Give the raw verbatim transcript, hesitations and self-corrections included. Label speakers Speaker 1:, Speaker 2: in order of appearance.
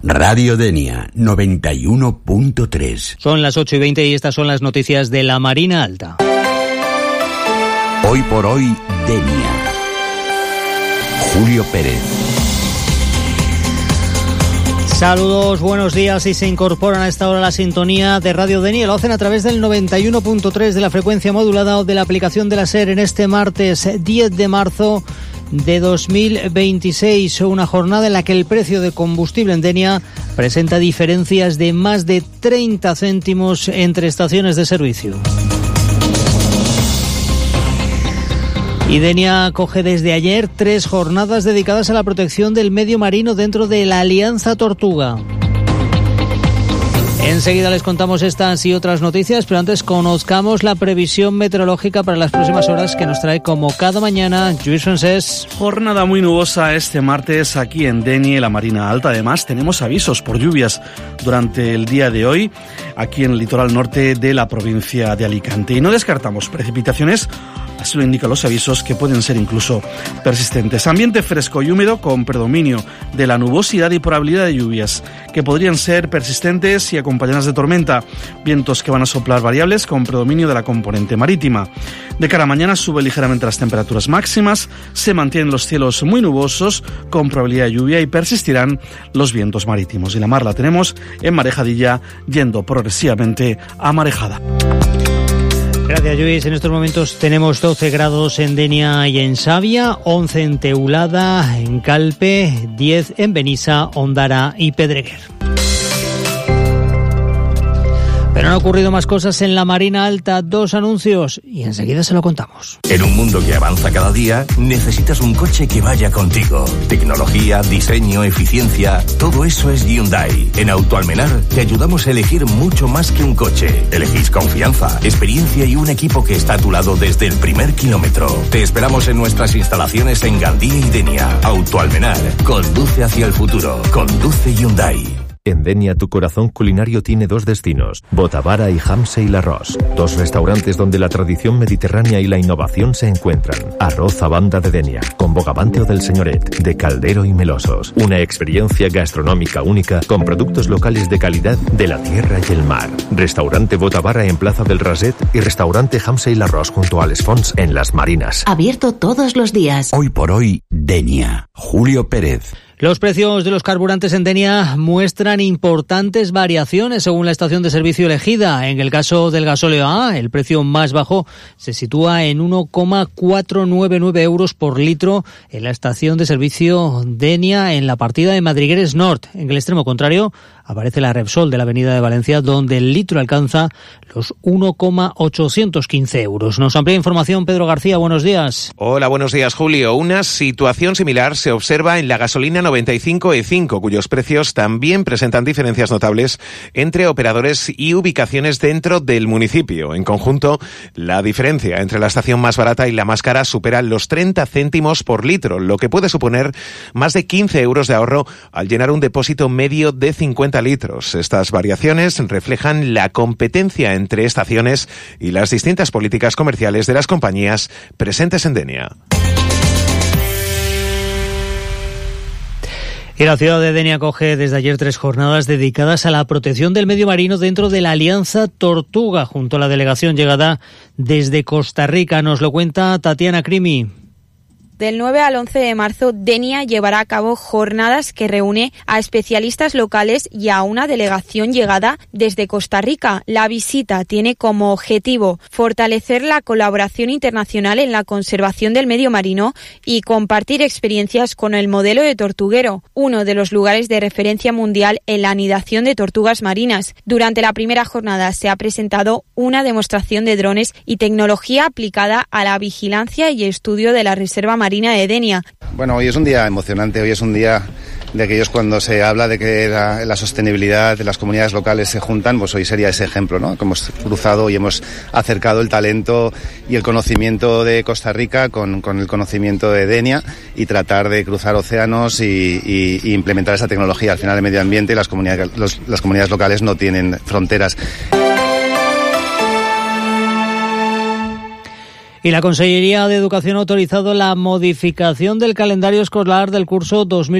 Speaker 1: Radio Denia, noventa y uno punto tres.
Speaker 2: Son las ocho y veinte y estas son las noticias de la Marina Alta.
Speaker 1: Hoy por hoy, Denia. Julio Pérez.
Speaker 2: Saludos, buenos días, y se incorporan a esta hora a la sintonía de Radio Denia. Lo hacen a través del noventa y uno punto tres de la frecuencia modulada o de la aplicación de la SER en este martes diez de marzo de dos mil veintiséis, una jornada en la que el precio de combustible en Denia presenta diferencias de más de treinta céntimos entre estaciones de servicio. Y Denia acoge desde ayer tres jornadas dedicadas a la protección del medio marino dentro de la Alianza Tortuga. Enseguida les contamos estas y otras noticias, pero antes conozcamos la previsión meteorológica para las próximas horas que nos trae como cada mañana Lluís Francés.
Speaker 3: Jornada muy nubosa este martes aquí en Denia y la Marina Alta. Además, tenemos avisos por lluvias durante el día de hoy aquí en el litoral norte de la provincia de Alicante. Y no descartamos precipitaciones, así lo indican los avisos, que pueden ser incluso persistentes. Ambiente fresco y húmedo con predominio de la nubosidad y probabilidad de lluvias que podrían ser persistentes y acompañadas de tormenta. Vientos que van a soplar variables con predominio de la componente marítima. De cara a mañana suben ligeramente las temperaturas máximas, se mantienen los cielos muy nubosos con probabilidad de lluvia y persistirán los vientos marítimos. Y la mar la tenemos en marejadilla, yendo progresivamente a marejada.
Speaker 2: Gracias, Lluís. En estos momentos tenemos doce grados en Denia y en Savia, once en Teulada, en Calpe, diez en Benissa, Ondara y Pedreguer. Pero han ocurrido más cosas en la Marina Alta, dos anuncios, y enseguida se lo contamos.
Speaker 4: En un mundo que avanza cada día, necesitas un coche que vaya contigo. Tecnología, diseño, eficiencia, todo eso es Hyundai. En Autoalmenar te ayudamos a elegir mucho más que un coche. Elegís confianza, experiencia y un equipo que está a tu lado desde el primer kilómetro. Te esperamos en nuestras instalaciones en Gandía y Denia. Autoalmenar, conduce hacia el futuro. Conduce Hyundai.
Speaker 5: En Denia tu corazón culinario tiene dos destinos, Botavara y Hamse y L'Arròs, dos restaurantes donde la tradición mediterránea y la innovación se encuentran. Arroz a banda de Denia, con bogavante o del señoret, de caldero y melosos. Una experiencia gastronómica única con productos locales de calidad de la tierra y el mar. Restaurante Botavara en Plaza del Raset y restaurante Hamse y L'Arròs junto a Les Fonts en Las Marinas.
Speaker 6: Abierto todos los días.
Speaker 1: Hoy por hoy, Denia. Julio Pérez.
Speaker 2: Los precios de los carburantes en Denia muestran importantes variaciones según la estación de servicio elegida. En el caso del gasóleo A, el precio más bajo se sitúa en uno coma cuatrocientos noventa y nueve euros por litro en la estación de servicio Denia en la partida de Madrigueres Norte. En el extremo contrario aparece la Repsol de la avenida de Valencia, donde el litro alcanza los uno coma ochocientos quince euros. Nos amplía información Pedro García, buenos días.
Speaker 7: Hola, buenos días, Julio. Una situación similar se observa en la gasolina noventa y cinco E cinco, cuyos precios también presentan diferencias notables entre operadores y ubicaciones dentro del municipio. En conjunto, la diferencia entre la estación más barata y la más cara supera los treinta céntimos por litro, lo que puede suponer más de quince euros de ahorro al llenar un depósito medio de cincuenta litros. Estas variaciones reflejan la competencia entre estaciones y las distintas políticas comerciales de las compañías presentes en Denia.
Speaker 2: Y la ciudad de Denia acoge desde ayer tres jornadas dedicadas a la protección del medio marino dentro de la Alianza Tortuga, junto a la delegación llegada desde Costa Rica. Nos lo cuenta Tatiana Crimi.
Speaker 8: Del nueve al once de marzo, Denia llevará a cabo jornadas que reúne a especialistas locales y a una delegación llegada desde Costa Rica. La visita tiene como objetivo fortalecer la colaboración internacional en la conservación del medio marino y compartir experiencias con el modelo de Tortuguero, uno de los lugares de referencia mundial en la anidación de tortugas marinas. Durante la primera jornada se ha presentado una demostración de drones y tecnología aplicada a la vigilancia y estudio de la reserva marina Marina de Denia.
Speaker 9: Bueno, hoy es un día emocionante, hoy es un día de aquellos cuando se habla de que la, la sostenibilidad de las comunidades locales se juntan, pues hoy sería ese ejemplo, ¿no? Que hemos cruzado y hemos acercado el talento y el conocimiento de Costa Rica con, con el conocimiento de Denia y tratar de cruzar océanos y, y, y implementar esa tecnología. Al final el medio ambiente y las comunidades, los, las comunidades locales no tienen fronteras.
Speaker 2: Y la Consellería de Educación ha autorizado la modificación del calendario escolar del curso dos mil